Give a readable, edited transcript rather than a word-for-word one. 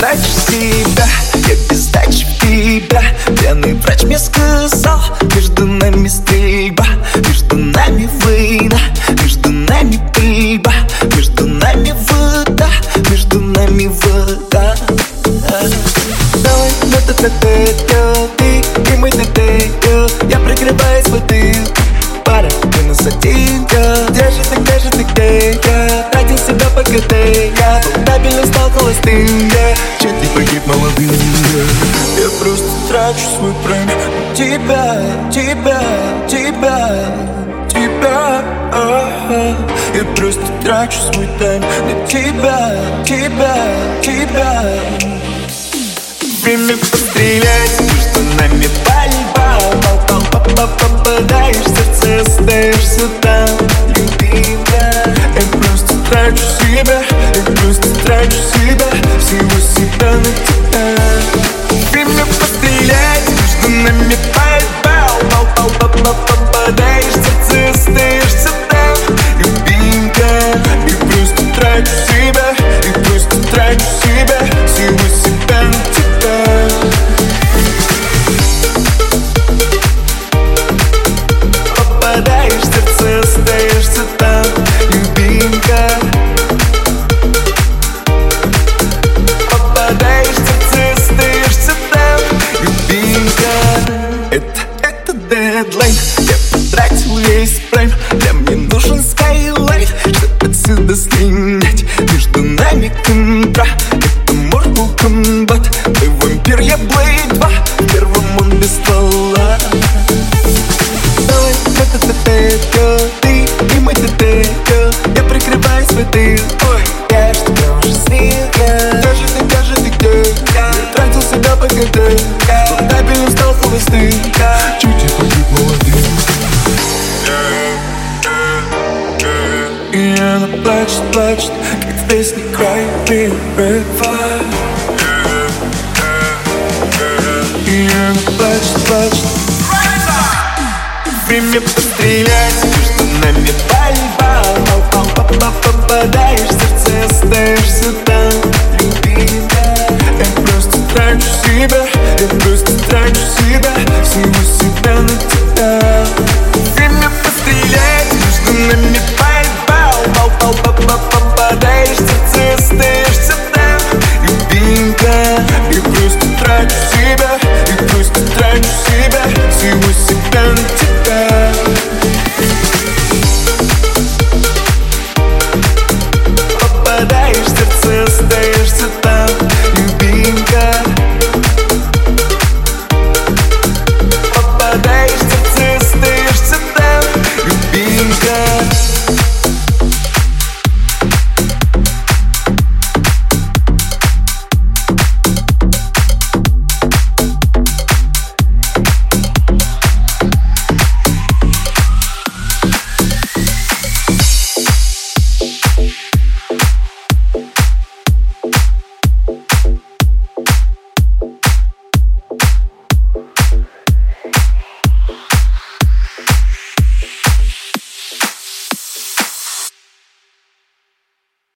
трачу себя, я без дачи в тебя. Пьяный врач мне сказал, между нами стрельба, между нами война, между нами пыльба, между нами вода, между нами вода. Давай на т-т-т-т, ты и мой т-т-т. Я прикрываюсь бутылкой, пара, минус один. Где же ты, где я? Тратил себя по КТ, я стабильно стал холостым. Чуть не погиб молодым. Я просто трачу свой прайм на тебя, тебя, тебя, тебя. Я просто трачу свой тайм на тебя, тебя, тебя. Время пострелять, между нами пальба. Попадаешь в сердце, остаешься там, любимая. Я просто трачу себя, я просто трачу себя, всего себя на тебя. Время пострелять, между нами пальба. Попадаешь в сердце, остаешься там, любимая. Я просто трачу себя, я просто трачу себя, всего себя на тебя. Попадаешь в сердце, остаешься там, любимка. Попадаешь в сердце, остаешься там, любимка. Это дедлайн, я потратил весь прайм. Для мне нужен скайлайт, чтобы отсюда слинять. Между нами контра, это Mortal Kombat. Ты вампир, я Blade 2, в первом он без ствола. Давай, ты и мой т-т-т. Я прикрываюсь в этой. Ой, я ж тебя уже слил. Где же ты, где? Я тратил себя по КТ, стабильно стал холостым. Чуть не погиб молодым. И она плачет, плачет, как в песне Cry Me a River. И она плачет, плачет. Время пострелять.